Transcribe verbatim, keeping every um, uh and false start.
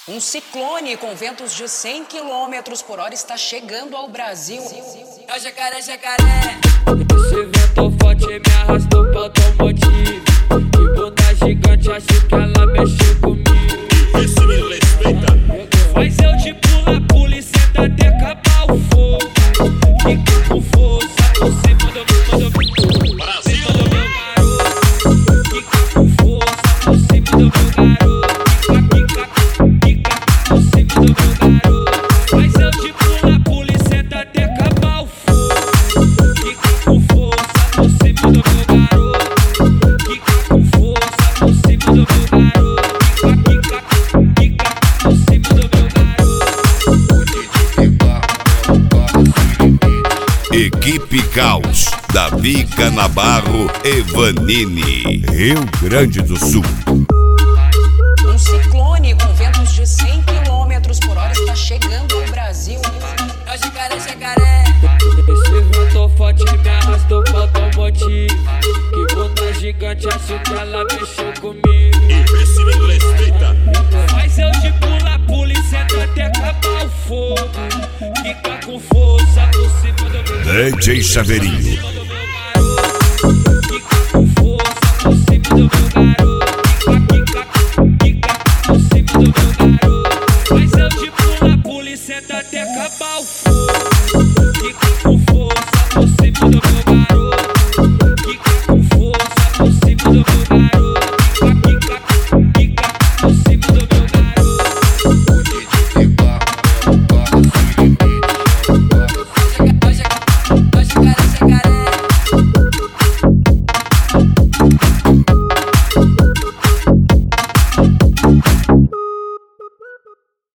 Um ciclone com ventos de cem quilômetros por hora está chegando ao Brasil. É o jacaré, jacaré. Esse vento forte me arrastou pro automotivo. Que bunda gigante, acho que ela mexeu comigo. Esse me respeita. Mas eu te pula, pula e senta até acabar o fogo. Fica com força, você mandou, mandou, mandou. Brasil. Mandou meu garoto. Fica com força, você mandou meu garoto. Fica, fica, fica, você mandou meu garoto. Mas eu te pula, pula e senta até acabar o fogo. Fica com força, você mandou meu garoto. Fica com força, você mandou meu garoto. Fica, fica, fica, você mandou meu garoto. Equipe Caos, Davi Canabarro e Vanini, Rio Grande do Sul. Um ciclone com ventos de cem quilômetros por hora está chegando ao Brasil. É o jacaré, jacaré. Esse vento forte me arrastou pro automotivo. Que bunda gigante, acho que ela mexeu comigo. Esse me respeita. Mas eu te pula, pula e senta até acabar o fogo. Fica com força, você mandou meu D J Chaveirinho,